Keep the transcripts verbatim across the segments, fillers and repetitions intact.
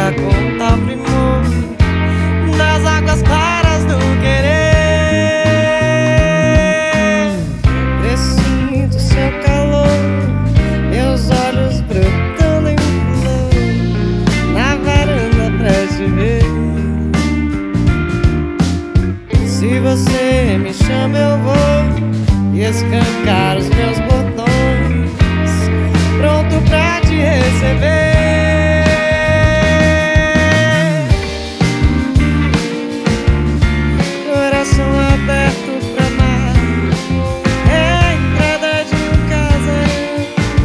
brinca com tal primor nas águas claras do querer. Presinto seu calor, meus olhos brotando em flor na varanda pra te ver. Se você me chama eu vou e escancar os meus botões, pronto pra te receber. Coração aberto pra amar, é a entrada de um casarão.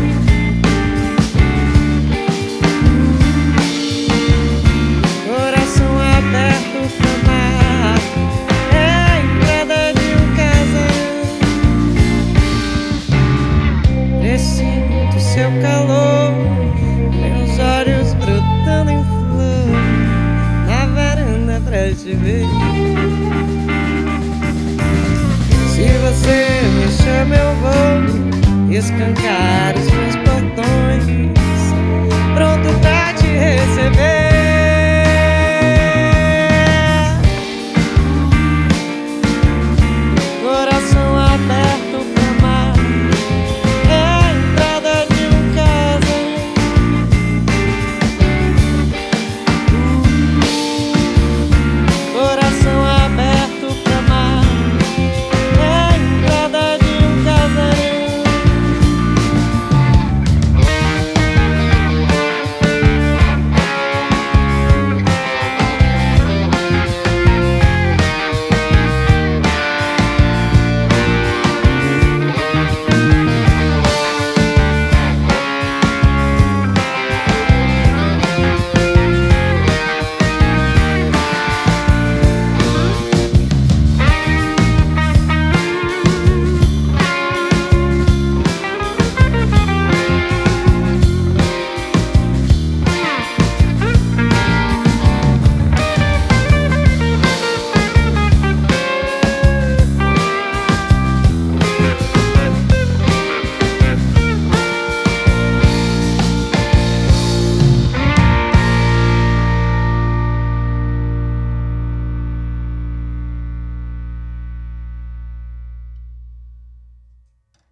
Coração aberto pra amar, é a entrada de um casarão. Presinto seu calor, meus olhos brotando em flor na varanda pra te ver. Se você me chama eu vou escancar os